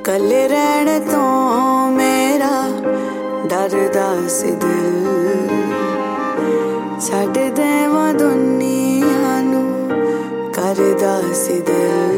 ਕੱਲੇ ਰਹਿਣ ਤੋਂ ਮੇਰਾ ਡਰਦਾ ਸੀ ਦਿਲ, ਛੱਡ ਦੇਵਾਂ ਦੁਨੀਆ ਨੂੰ ਕਰਦਾ ਸੀ ਦਿਲ।